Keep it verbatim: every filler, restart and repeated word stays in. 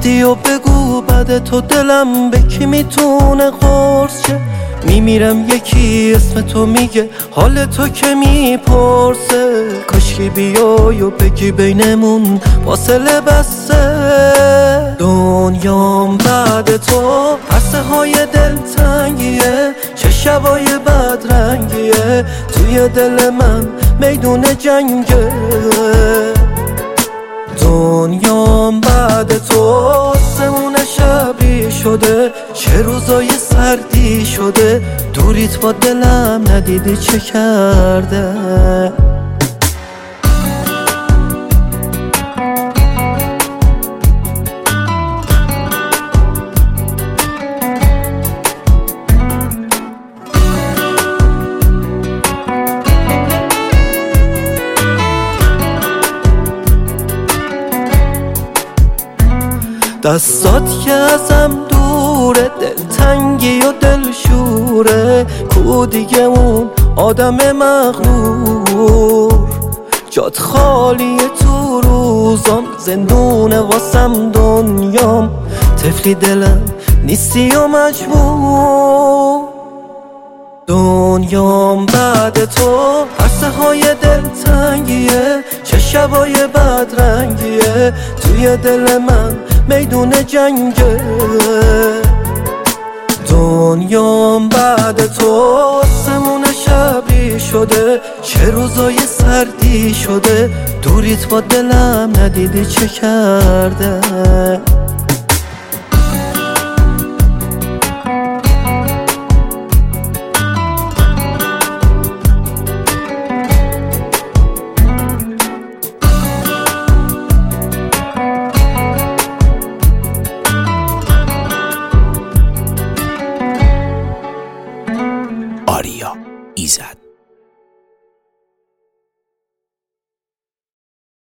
راستی و بگو بعد تو دلم به کی میتونه قرص شه. میمیرم یکی اسم تو میگه حال تو که میپرسه. کاشکی بیای و بگی بینمون فاصله بسته. دنیام بعد تو پرسه های دلتنگیه، چه شبای بدرنگیه، توی دل من میدون جنگه. دنیام بعد تو آسمون شبی شده، چه روزای سردی شده، دوریت با دلم ندیدی چه کرده. دستات که ازم دوره، دلتنگی و دلشوره، کو دیگه اون آدم مغرور. جات خالیه تو روزام، زندونه واسم دنیام، طفلی دلم نیستی و مجبور. دنیام بعد تو عرصه های دلتنگیه، چه شبای بدرنگیه، توی دل من میدون جنگه. دنیام بعد تو آسمون شبی شده، چه روزای سردی شده، دوریت با دلم ندیدی چه کرده. آریا ایزد.